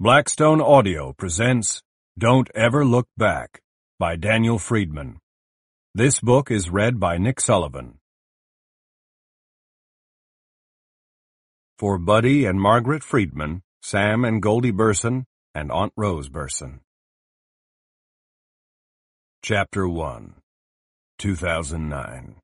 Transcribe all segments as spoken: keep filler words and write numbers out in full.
Blackstone Audio presents Don't Ever Look Back by Daniel Friedman. This book is read by Nick Sullivan. For Buddy and Margaret Friedman, Sam and Goldie Burson, and Aunt Rose Burson. Chapter one, two thousand nine.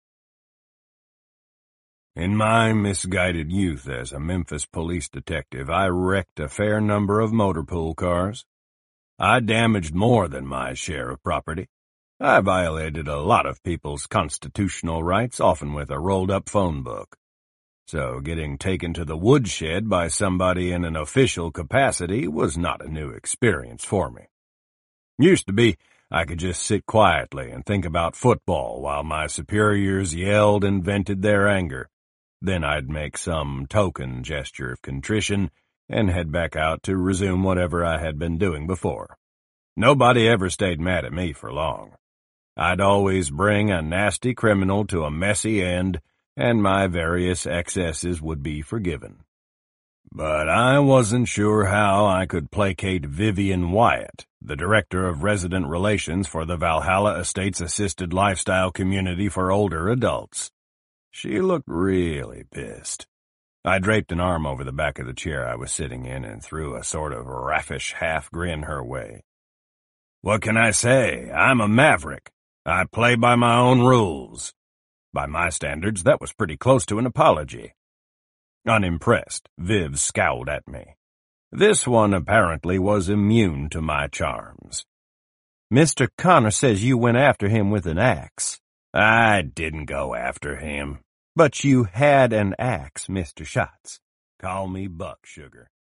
In my misguided youth as a Memphis police detective, I wrecked a fair number of motor pool cars. I damaged more than my share of property. I violated a lot of people's constitutional rights, often with a rolled-up phone book. So getting taken to the woodshed by somebody in an official capacity was not a new experience for me. Used to be, I could just sit quietly and think about football while my superiors yelled and vented their anger. Then I'd make some token gesture of contrition and head back out to resume whatever I had been doing before. Nobody ever stayed mad at me for long. I'd always bring a nasty criminal to a messy end, and my various excesses would be forgiven. But I wasn't sure how I could placate Vivian Wyatt, the Director of Resident Relations for the Valhalla Estates Assisted Lifestyle Community for Older Adults. She looked really pissed. I draped an arm over the back of the chair I was sitting in and threw a sort of raffish half-grin her way. What can I say? I'm a maverick. I play by my own rules. By my standards, that was pretty close to an apology. Unimpressed, Viv scowled at me. This one apparently was immune to my charms. Mister Connor says you went after him with an axe. I didn't go after him. But you had an axe, Mister Schatz. Call me Buck, sugar.